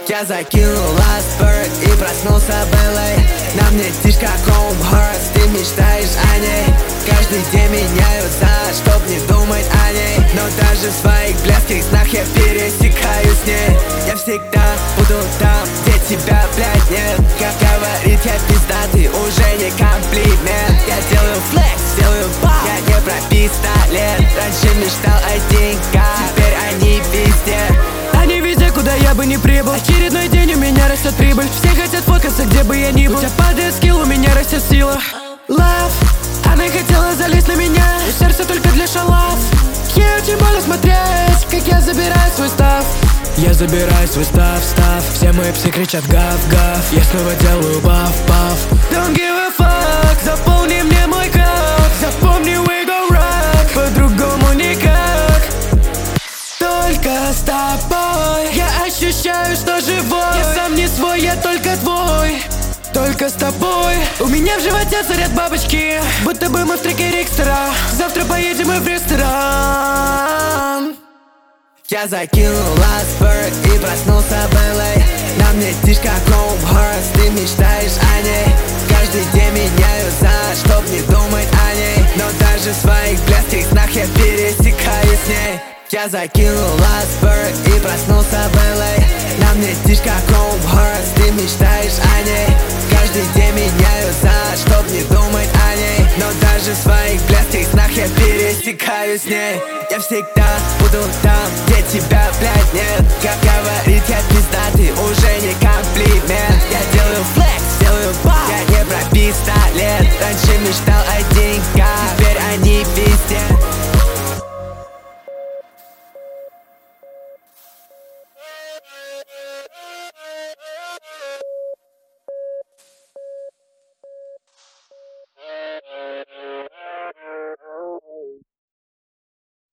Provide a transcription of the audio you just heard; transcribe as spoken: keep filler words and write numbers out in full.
Я закинул ластберг и проснулся белой. На мне тишь как home hearts, ты мечтаешь о ней. Каждый день меняю за, чтоб не думать о ней. Но даже в своих близких снах я пересекаюсь с ней. Я всегда буду там, где тебя, блядь, нет. Как говорит, я пиздатый, уже не комплимент. Я делаю флекс, делаю бал, я не про пистолет. Раньше мечтал о деньгах, теперь они везде. Они везде, куда я бы не прибыл. Очередной день, у меня растет прибыль. Все хотят фокуса, где бы я ни был. У тебя падает скилл, у меня растет сила. Love, она хотела залезть на меня, и сердце только для шалав. Ей очень больно смотреть, как я забираю свой став. Я забираю свой став, став. Все мои псы кричат гав-гав. Я снова делаю баф-баф. Don't give a fuck, заполни мне мой код. Запомни, we go rock, по-другому никак. Только с тобой я ощущаю, что живой. Я сам не свой, я только твой. Только с тобой. У меня в животе царят бабочки, будто бы мы в треке Рикстера. Завтра поедем мы в ресторан. Я закинул ластберг и проснулся белой. На мне тишь как home hearts, ты мечтаешь о ней. Каждый день меняю за, чтоб не думать о ней. Но даже в своих близких снах я пересекаюсь с ней. Я закинул ластберг и проснулся белой. На мне тишь как home hearts, ты мечтаешь о ней. Каждый день меняю за, чтоб не думать о ней. Но даже в своих близких снах я пересекаюсь с ней. Я всегда буду там, где тебя, блядь, нет.